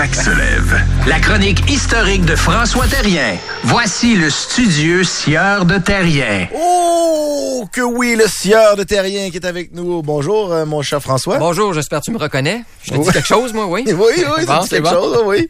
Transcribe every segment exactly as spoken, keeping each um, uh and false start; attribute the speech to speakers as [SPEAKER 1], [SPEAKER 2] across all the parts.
[SPEAKER 1] Québec se lève. La chronique historique de François Terrien. Voici le studieux sieur de Terrien.
[SPEAKER 2] Oh, que oui, le sieur de Terrien qui est avec nous. Bonjour, euh, mon cher François.
[SPEAKER 3] Bonjour, j'espère que tu me reconnais. Je te
[SPEAKER 2] oui.
[SPEAKER 3] dis quelque chose, moi, oui?
[SPEAKER 2] Oui, oui,
[SPEAKER 3] bon,
[SPEAKER 2] c'est quelque
[SPEAKER 3] bon.
[SPEAKER 2] chose, oui.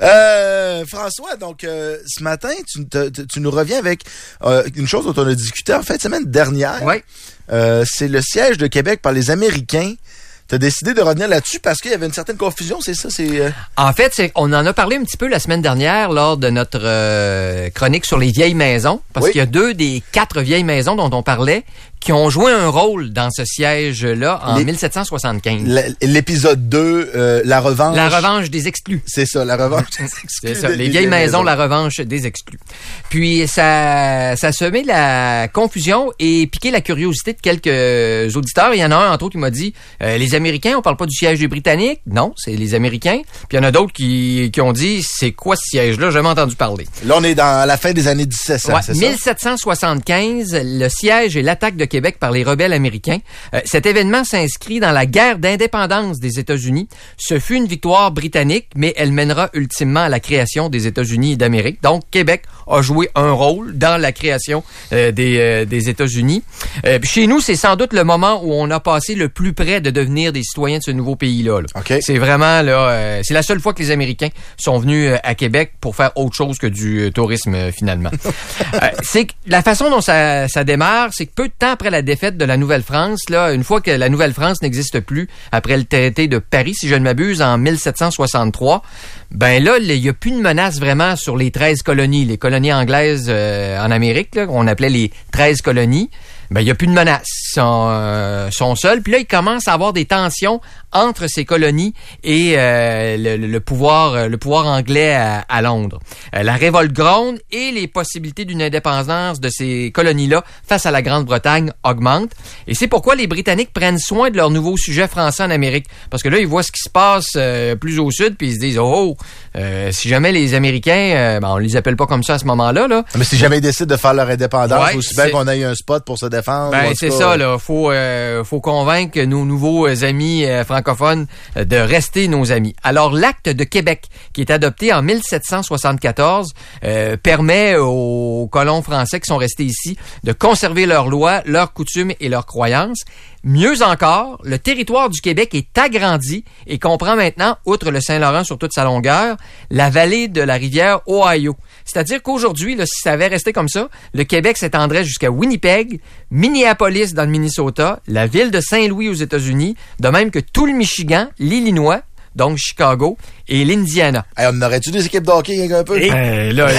[SPEAKER 2] Euh, François, donc, euh, ce matin, tu, te, tu nous reviens avec euh, une chose dont on a discuté en fin de semaine dernière.
[SPEAKER 3] Oui.
[SPEAKER 2] Euh, c'est le siège de Québec par les Américains. Tu as décidé de revenir là-dessus parce qu'il y avait une certaine confusion, c'est ça? C'est euh...
[SPEAKER 3] En fait, c'est, on en a parlé un petit peu la semaine dernière lors de notre euh, chronique sur les vieilles maisons, parce
[SPEAKER 2] oui.
[SPEAKER 3] qu'il y a deux des quatre vieilles maisons dont on parlait qui ont joué un rôle dans ce siège-là en les... dix-sept cent soixante-quinze.
[SPEAKER 2] L'épisode deux, euh, la revanche...
[SPEAKER 3] La revanche des exclus.
[SPEAKER 2] C'est ça, la revanche des exclus.
[SPEAKER 3] C'est ça, les vieilles maisons, maisons, la revanche des exclus. Puis ça, ça semait la confusion et piqué la curiosité de quelques auditeurs. Il y en a un, entre autres, qui m'a dit euh, les Américains, on parle pas du siège des Britanniques. Non, c'est les Américains. Puis il y en a d'autres qui, qui ont dit c'est quoi ce siège-là? J'ai jamais entendu parler.
[SPEAKER 2] Là, on est dans la fin des années dix-sept cents,
[SPEAKER 3] ouais,
[SPEAKER 2] c'est ça?
[SPEAKER 3] dix-sept cent soixante-quinze, le siège et l'attaque de Québec par les rebelles américains. Euh, cet événement s'inscrit dans la guerre d'indépendance des États-Unis. Ce fut une victoire britannique, mais elle mènera ultimement à la création des États-Unis d'Amérique. Donc, Québec a joué un rôle dans la création euh, des, euh, des États-Unis. Euh, chez nous, c'est sans doute le moment où on a passé le plus près de devenir des citoyens de ce nouveau pays-là. Là.
[SPEAKER 2] Okay.
[SPEAKER 3] C'est vraiment là, euh, c'est la seule fois que les Américains sont venus euh, à Québec pour faire autre chose que du euh, tourisme euh, finalement. euh, c'est que la façon dont ça, ça démarre, c'est que peu de temps après la défaite de la Nouvelle-France, là, une fois que la Nouvelle-France n'existe plus, après le traité de Paris, si je ne m'abuse, en dix-sept cent soixante-trois, ben là, il n'y a plus de menace vraiment sur les treize colonies, les colonies anglaises euh, en Amérique, là, qu'on appelait les treize colonies. Ben, il n'y a plus de menace. Ils sont, euh, sont seuls. Puis là, il commence à avoir des tensions entre ces colonies et euh, le, le pouvoir le pouvoir anglais à, à Londres. Euh, la révolte gronde et les possibilités d'une indépendance de ces colonies-là face à la Grande-Bretagne augmentent. Et c'est pourquoi les Britanniques prennent soin de leur nouveau sujet français en Amérique. Parce que là, ils voient ce qui se passe euh, plus au sud, puis ils se disent « Oh, euh, si jamais les Américains... Euh, » ben, on les appelle pas comme ça à ce moment-là. Là.
[SPEAKER 2] Mais si jamais ils décident de faire leur indépendance,
[SPEAKER 3] ouais,
[SPEAKER 2] aussi bien qu'on ait un spot pour se défendre.
[SPEAKER 3] Ben, c'est cas, ça, là. Faut, euh, faut convaincre nos nouveaux amis euh, francophones euh, de rester nos amis. Alors, l'acte de Québec, qui est adopté en dix-sept cent soixante-quatorze, euh, permet aux colons français qui sont restés ici de conserver leurs lois, leurs coutumes et leurs croyances. Mieux encore, le territoire du Québec est agrandi et comprend maintenant, outre le Saint-Laurent sur toute sa longueur, la vallée de la rivière Ohio. C'est-à-dire qu'aujourd'hui, là, si ça avait resté comme ça, le Québec s'étendrait jusqu'à Winnipeg, Minneapolis dans le Minnesota, la ville de Saint-Louis aux États-Unis, de même que tout le Michigan, l'Illinois, donc Chicago, et l'Indiana.
[SPEAKER 2] Hey, on aurait-tu des équipes de hockey un peu?
[SPEAKER 3] Euh, là,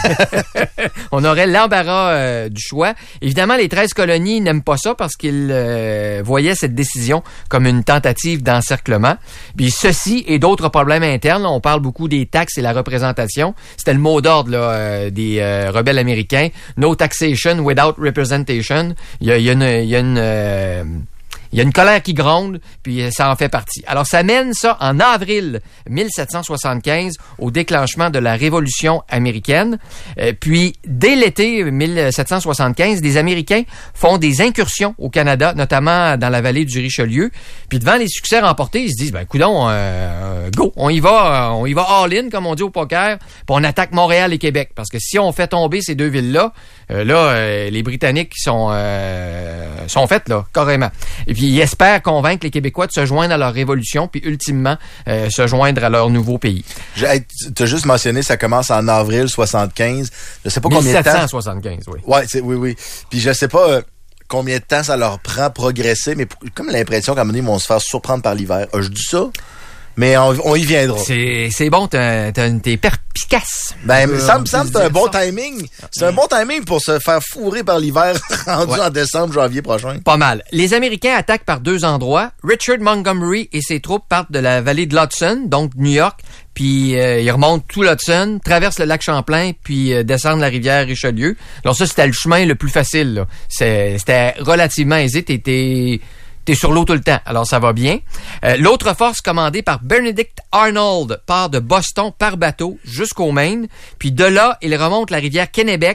[SPEAKER 3] on aurait l'embarras euh, du choix. Évidemment, les treize colonies n'aiment pas ça parce qu'ils euh, voyaient cette décision comme une tentative d'encerclement. Puis ceci et d'autres problèmes internes, là, on parle beaucoup des taxes et la représentation. C'était le mot d'ordre là, euh, des euh, rebelles américains. No taxation without representation. Il y a, il y a une... Il y a une euh, Il y a une colère qui gronde, puis ça en fait partie. Alors, ça mène ça en avril dix-sept cent soixante-quinze au déclenchement de la Révolution américaine. Euh, puis, dès l'été dix-sept cent soixante-quinze, des Américains font des incursions au Canada, notamment dans la vallée du Richelieu. Puis, devant les succès remportés, ils se disent, ben, coudonc, euh, go, on y va, on y va all-in, comme on dit au poker, puis on attaque Montréal et Québec. Parce que si on fait tomber ces deux villes-là, euh, là, euh, les Britanniques sont, euh, sont faites, là, carrément. Et puis, ils espèrent convaincre les Québécois de se joindre à leur révolution, puis ultimement, euh, se joindre à leur nouveau pays.
[SPEAKER 2] Tu as juste mentionné, ça commence en avril soixante-quinze. Je sais pas combien de temps.
[SPEAKER 3] dix-sept cent soixante-quinze, oui.
[SPEAKER 2] Ouais, c'est, oui, oui. Puis je sais pas euh, combien de temps ça leur prend progresser, mais comme l'impression qu'à un moment donné, ils vont se faire surprendre par l'hiver. Ah, je dis ça, mais on, on y viendra.
[SPEAKER 3] C'est, c'est bon, t'es, t'es perspicace.
[SPEAKER 2] Ben,
[SPEAKER 3] euh,
[SPEAKER 2] ça me semble que c'est un bon ça. timing. C'est un bon timing pour se faire fourrer par l'hiver rendu ouais. en décembre, janvier prochain.
[SPEAKER 3] Pas mal. Les Américains attaquent par deux endroits. Richard Montgomery et ses troupes partent de la vallée de l'Hudson, donc New York, puis euh, ils remontent tout l'Hudson, traversent le lac Champlain, puis euh, descendent la rivière Richelieu. Alors ça, c'était le chemin le plus facile, là. C'est, c'était relativement aisé. T'étais... T'es sur l'eau tout le temps, alors ça va bien. Euh, l'autre force commandée par Benedict Arnold part de Boston par bateau jusqu'au Maine, puis de là, il remonte la rivière Kennebec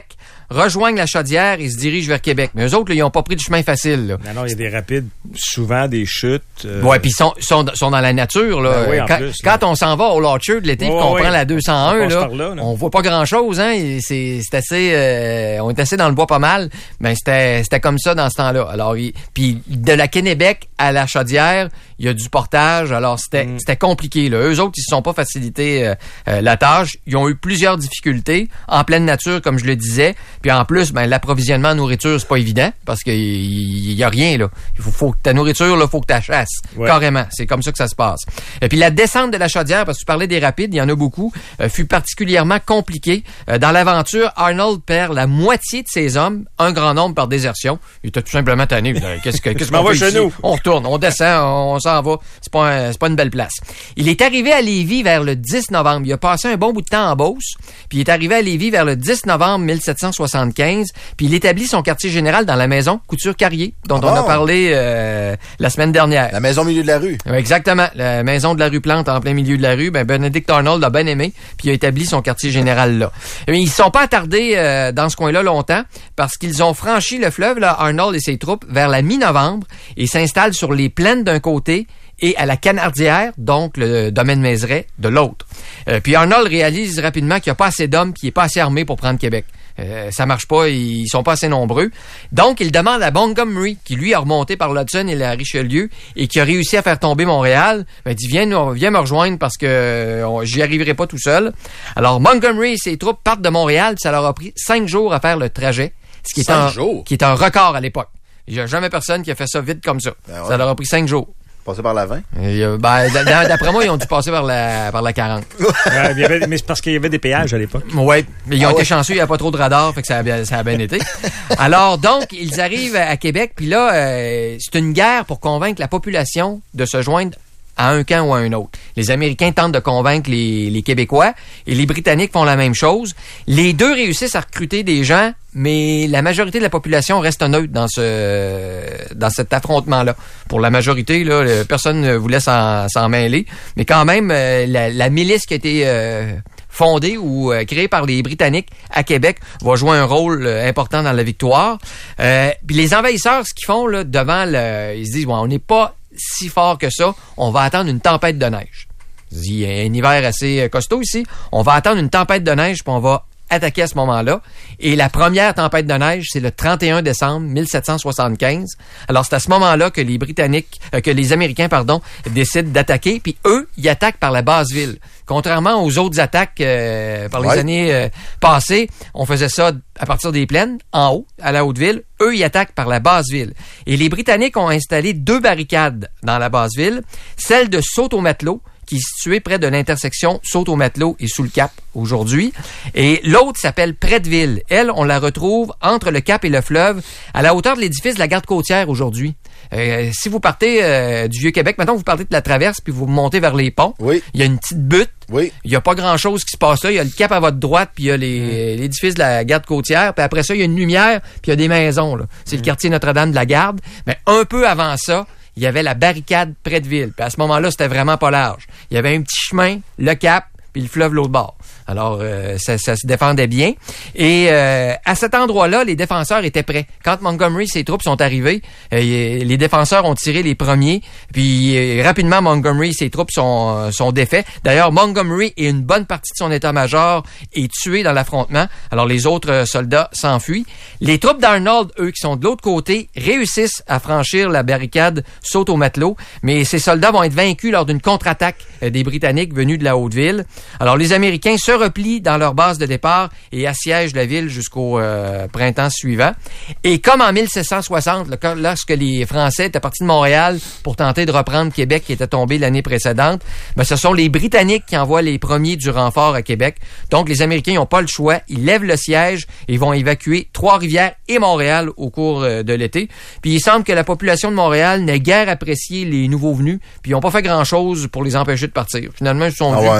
[SPEAKER 3] rejoignent la Chaudière et se dirigent vers Québec. Mais eux autres, là, ils n'ont pas pris du chemin facile. Là.
[SPEAKER 4] Non, non, il y a des rapides, souvent des chutes. Euh...
[SPEAKER 3] Ouais, puis ils sont, sont, sont dans la nature. Là.
[SPEAKER 4] Ben oui, en
[SPEAKER 3] quand
[SPEAKER 4] plus,
[SPEAKER 3] quand on s'en va au Larcher de l'été et
[SPEAKER 4] oh,
[SPEAKER 3] qu'on
[SPEAKER 4] oui.
[SPEAKER 3] prend la deux cent un,
[SPEAKER 4] on,
[SPEAKER 3] là,
[SPEAKER 4] là, là.
[SPEAKER 3] on voit pas grand-chose. Hein? C'est, c'est assez... Euh, on est assez dans le bois pas mal. Mais c'était, c'était comme ça dans ce temps-là. Alors, il, puis de la Kennebec à la Chaudière, il y a du portage. Alors, c'était, mm. c'était compliqué. Là. Eux autres, ils se sont pas facilité euh, euh, la tâche. Ils ont eu plusieurs difficultés en pleine nature, comme je le disais. Puis en plus, ben l'approvisionnement en nourriture, c'est pas évident parce qu'il y, y a rien là. Il faut, faut que ta nourriture là, faut que tu la chasses. Ouais. Carrément, c'est comme ça que ça se passe. Et puis la descente de la Chaudière, parce que tu parlais des rapides, il y en a beaucoup, euh, fut particulièrement compliquée. Euh, dans l'aventure, Arnold perd la moitié de ses hommes, un grand nombre par désertion. Il était tout simplement tanné. Qu'est-ce que qu'est-ce qu'on fait ici? Nous. On retourne, on descend, on, on s'en va. C'est pas un, c'est pas une belle place. Il est arrivé à Lévis vers le dix novembre. Il a passé un bon bout de temps en Beauce, puis il est arrivé à Lévis vers le dix novembre mille sept cent soixante-quinze, puis il établit son quartier général dans la maison Couture-Carrier, dont ah on bon? a parlé euh, la semaine dernière.
[SPEAKER 2] La maison au milieu de la rue.
[SPEAKER 3] Exactement, la maison de la rue Plante en plein milieu de la rue. Ben Benedict Arnold a bien aimé, puis il a établi son quartier général là. Mais ils sont pas attardés euh, dans ce coin-là longtemps, parce qu'ils ont franchi le fleuve, là, Arnold et ses troupes, vers la mi-novembre, et s'installent sur les plaines d'un côté, et à la Canardière, donc le domaine Mézeray, de l'autre. Euh, puis Arnold réalise rapidement qu'il n'y a pas assez d'hommes, qu'il n'est pas assez armé pour prendre Québec. Euh, ça marche pas, ils sont pas assez nombreux. Donc, il demande à Montgomery, qui lui a remonté par l'Hudson et la Richelieu, et qui a réussi à faire tomber Montréal, ben, il dit, viens, viens me rejoindre parce que euh, j'y arriverai pas tout seul. Alors, Montgomery et ses troupes partent de Montréal, ça leur a pris cinq jours à faire le trajet, ce qui est, un, qui est un record à l'époque. Il n'y a jamais personne qui a fait ça vite comme ça. Ben ouais. Ça leur a pris cinq jours.
[SPEAKER 2] Passer par la vingt?
[SPEAKER 3] Euh, ben, d'après moi, ils ont dû passer par la, par la quarante.
[SPEAKER 4] Ouais, il y avait, mais c'est parce qu'il y avait des péages à l'époque.
[SPEAKER 3] Oui, mais ils ont
[SPEAKER 2] ah
[SPEAKER 3] été
[SPEAKER 2] ouais.
[SPEAKER 3] chanceux, il n'y a pas trop de radars, fait que ça a bien, ça a bien été. Alors, donc, ils arrivent à Québec, puis là, euh, c'est une guerre pour convaincre la population de se joindre à un camp ou à un autre. Les Américains tentent de convaincre les, les Québécois et les Britanniques font la même chose. Les deux réussissent à recruter des gens, mais la majorité de la population reste neutre dans ce dans cet affrontement-là. Pour la majorité, là, personne ne voulait s'en, s'en mêler, mais quand même, la, la milice qui a été euh, fondée ou euh, créée par les Britanniques à Québec va jouer un rôle euh, important dans la victoire. Euh, puis les envahisseurs, ce qu'ils font là, devant le... Ils se disent, bon, on n'est pas si fort que ça, on va attendre une tempête de neige. Il y a un hiver assez costaud ici. On va attendre une tempête de neige, puis on va attaquer à ce moment-là. Et la première tempête de neige, c'est le trente et un décembre mille sept cent soixante-quinze. Alors, c'est à ce moment-là que les Britanniques, euh, que les Américains, pardon, décident d'attaquer. Puis eux, ils attaquent par la basse ville. Contrairement aux autres attaques euh, par les ouais. années euh, passées, on faisait ça à partir des plaines, en haut, à la haute ville. Eux, ils attaquent par la basse ville. Et les Britanniques ont installé deux barricades dans la basse ville. Celle de Sault-au-Matelot, qui est située près de l'intersection Sault-au-Matelot et sous le Cap aujourd'hui. Et l'autre s'appelle Pretteville. Elle, on la retrouve entre le Cap et le fleuve, à la hauteur de l'édifice de la garde côtière aujourd'hui. Euh, si vous partez euh, du Vieux-Québec, maintenant vous partez de la traverse puis vous montez vers les ponts,
[SPEAKER 2] oui.
[SPEAKER 3] il y a une petite butte.
[SPEAKER 2] Oui.
[SPEAKER 3] Il n'y a pas grand-chose qui se passe là. Il y a le Cap à votre droite, puis il y a les, mmh. l'édifice de la garde côtière. Puis après ça, il y a une lumière, puis il y a des maisons. Là. C'est mmh. le quartier Notre-Dame de la Garde. Mais un peu avant ça, il y avait la barricade Pretteville. Puis à ce moment-là, c'était vraiment pas large. Il y avait un petit chemin, le Cap, puis le fleuve l'autre bord. Alors, euh, ça, ça se défendait bien. Et euh, à cet endroit-là, les défenseurs étaient prêts. Quand Montgomery et ses troupes sont arrivés, euh, les défenseurs ont tiré les premiers. Puis euh, rapidement, Montgomery et ses troupes sont, sont défaits. D'ailleurs, Montgomery et une bonne partie de son état-major est tué dans l'affrontement. Alors, les autres euh, soldats s'enfuient. Les troupes d'Arnold, eux, qui sont de l'autre côté, réussissent à franchir la barricade Sault-au-Matelot. Mais ces soldats vont être vaincus lors d'une contre-attaque euh, des Britanniques venus de la Haute-Ville. Alors, les Américains se replient dans leur base de départ et assiègent la ville jusqu'au euh, printemps suivant. Et comme en mille sept cent soixante, lorsque les Français étaient partis de Montréal pour tenter de reprendre Québec qui était tombé l'année précédente, ben, ce sont les Britanniques qui envoient les premiers du renfort à Québec. Donc, les Américains n'ont pas le choix. Ils lèvent le siège et vont évacuer Trois-Rivières et Montréal au cours euh, de l'été. Puis, il semble que la population de Montréal n'ait guère apprécié les nouveaux venus, puis ils n'ont pas fait grand-chose pour les empêcher de partir. Finalement, ils se sont
[SPEAKER 2] ah
[SPEAKER 3] dit,
[SPEAKER 2] ouais.
[SPEAKER 3] on va peut-être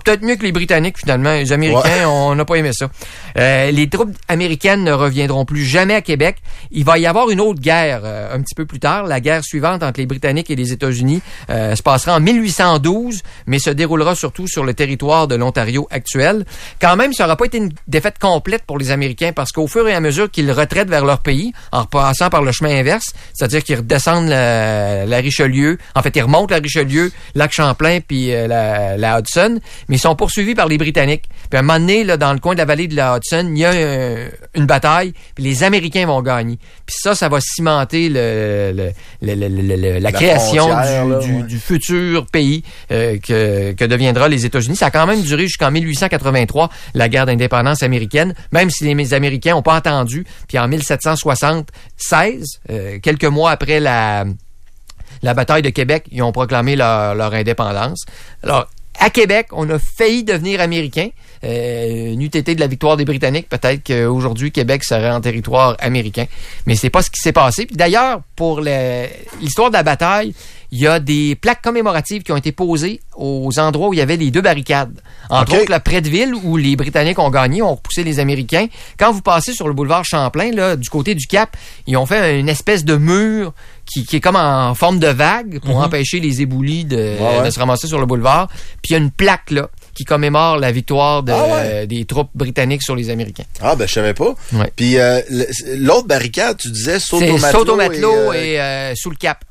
[SPEAKER 3] peut-être mieux que les Britanniques, finalement. Les Américains, ouais. on n'a pas aimé ça. Euh, les troupes américaines ne reviendront plus jamais à Québec. Il va y avoir une autre guerre euh, un petit peu plus tard. La guerre suivante entre les Britanniques et les États-Unis euh, se passera en mille huit cent douze, mais se déroulera surtout sur le territoire de l'Ontario actuel. Quand même, ça n'aura pas été une défaite complète pour les Américains, parce qu'au fur et à mesure qu'ils retraitent vers leur pays, en passant par le chemin inverse, c'est-à-dire qu'ils redescendent la, la Richelieu, en fait, ils remontent la Richelieu, lac Champlain, puis euh, la, la Hudson, mais ils sont poursuivis par les Britanniques. Puis à un moment donné, là, dans le coin de la vallée de la Hudson, il y a euh, une bataille, puis les Américains vont gagner. Puis ça, ça va cimenter le, le, le, le, le, le, la, la création du, là, du, ouais. du futur pays euh, que, que deviendra les États-Unis. Ça a quand même duré jusqu'en mille huit cent quatre-vingt-trois, la guerre d'indépendance américaine, même si les Américains n'ont pas entendu. Puis en mille sept cent soixante-seize, euh, quelques mois après la, la bataille de Québec, ils ont proclamé leur, leur indépendance. Alors, à Québec, on a failli devenir américain. Euh, n'eût été de la victoire des Britanniques, peut-être qu'aujourd'hui, Québec serait en territoire américain. Mais c'est pas ce qui s'est passé. Puis d'ailleurs, pour le, l'histoire de la bataille, il y a des plaques commémoratives qui ont été posées aux endroits où il y avait les deux barricades. Entre okay. autres, là, près de ville, où les Britanniques ont gagné, ont repoussé les Américains. Quand vous passez sur le boulevard Champlain, là, du côté du Cap, ils ont fait une espèce de mur qui, qui est comme en forme de vague pour mm-hmm. empêcher les éboulis de, ouais, ouais. de se ramasser sur le boulevard. Puis il y a une plaque, là, qui commémore la victoire de, ah ouais. euh, des troupes britanniques sur les Américains.
[SPEAKER 2] Ah, ben, je savais pas.
[SPEAKER 3] Ouais.
[SPEAKER 2] Puis euh, l'autre barricade, tu disais, Saut-au-Matelot.
[SPEAKER 3] C'est Saut-au-Matelot et, euh... et euh, sous le Cap.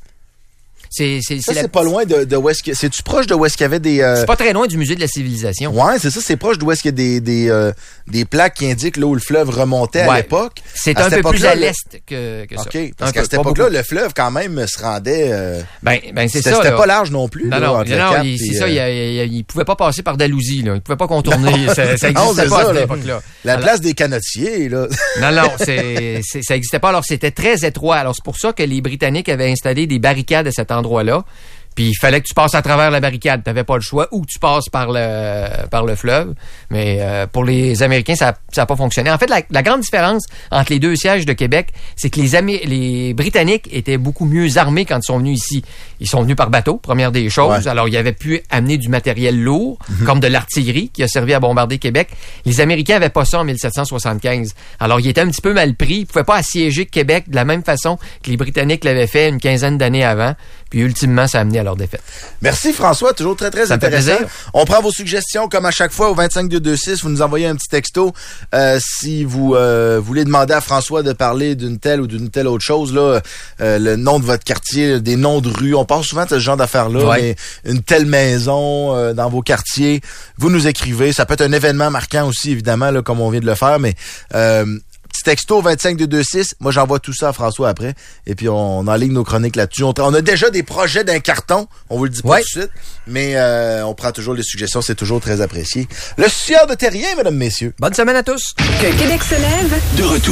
[SPEAKER 3] C'est, c'est,
[SPEAKER 2] ça,
[SPEAKER 3] c'est,
[SPEAKER 2] c'est
[SPEAKER 3] la...
[SPEAKER 2] pas loin de, de où est-ce que... C'est-tu proche de où est-ce qu'il y avait des... Euh...
[SPEAKER 3] C'est pas très loin du musée de la civilisation.
[SPEAKER 2] Ouais, c'est ça, c'est proche d'où est-ce qu'il y a des, des, euh, des plaques qui indiquent là où le fleuve remontait ouais. à l'époque.
[SPEAKER 3] C'est
[SPEAKER 2] à
[SPEAKER 3] un peu plus à l'est
[SPEAKER 2] le...
[SPEAKER 3] que, que ça.
[SPEAKER 2] OK, parce
[SPEAKER 3] un
[SPEAKER 2] qu'à
[SPEAKER 3] peu,
[SPEAKER 2] cette époque-là, beaucoup. Le fleuve, quand même, se rendait... Euh...
[SPEAKER 3] Ben, ben c'est
[SPEAKER 2] c'était,
[SPEAKER 3] ça.
[SPEAKER 2] C'était
[SPEAKER 3] là.
[SPEAKER 2] pas large non plus.
[SPEAKER 3] Non,
[SPEAKER 2] là,
[SPEAKER 3] non,
[SPEAKER 2] entre
[SPEAKER 3] non,
[SPEAKER 2] le Cap,
[SPEAKER 3] il, c'est
[SPEAKER 2] puis,
[SPEAKER 3] ça,
[SPEAKER 2] euh...
[SPEAKER 3] il, il, il pouvait pas passer par Dalhousie, là. Il pouvait pas contourner. ça, ça existait
[SPEAKER 2] non,
[SPEAKER 3] pas
[SPEAKER 2] ça,
[SPEAKER 3] à cette
[SPEAKER 2] là.
[SPEAKER 3] époque-là.
[SPEAKER 2] La
[SPEAKER 3] alors...
[SPEAKER 2] place des canotiers, là.
[SPEAKER 3] non, non, c'est, c'est, ça existait pas. Alors, c'était très étroit. Alors, c'est pour ça que les Britanniques avaient installé des barricades à cet endroit-là. Puis il fallait que tu passes à travers la barricade. T'avais pas le choix. Ou que tu passes par le par le fleuve. Mais euh, pour les Américains, ça ça a pas fonctionné. En fait, la, la grande différence entre les deux sièges de Québec, c'est que les Amé- les Britanniques étaient beaucoup mieux armés quand ils sont venus ici. Ils sont venus par bateau, première des choses. Ouais. Alors, ils avaient pu amener du matériel lourd, mm-hmm. comme de l'artillerie, qui a servi à bombarder Québec. Les Américains avaient pas ça en mille sept cent soixante-quinze. Alors, ils étaient un petit peu mal pris. Ils pouvaient pas assiéger Québec de la même façon que les Britanniques l'avaient fait une quinzaine d'années avant. Puis, ultimement, ça a amené à leur défaite.
[SPEAKER 2] Merci François, toujours très très
[SPEAKER 3] ça
[SPEAKER 2] intéressant. On prend vos suggestions comme à chaque fois au vingt-cinq deux deux six, vous nous envoyez un petit texto euh, si vous euh, voulez demander à François de parler d'une telle ou d'une telle autre chose là, euh, le nom de votre quartier, des noms de rues, on parle souvent de ce genre d'affaires là,
[SPEAKER 3] ouais.
[SPEAKER 2] mais une telle maison euh, dans vos quartiers, vous nous écrivez, ça peut être un événement marquant aussi évidemment là comme on vient de le faire, mais euh, petit texto vingt-cinq deux deux six, moi j'envoie tout ça à François après, et puis on, on enligne nos chroniques là-dessus. On, on a déjà des projets d'un carton, on vous le dit pas
[SPEAKER 3] ouais.
[SPEAKER 2] tout de suite, mais euh, on prend toujours les suggestions, c'est toujours très apprécié. Le Sieur de Terrien, mesdames, messieurs.
[SPEAKER 3] Bonne semaine à tous.
[SPEAKER 5] Que Québec se lève.
[SPEAKER 1] De retour.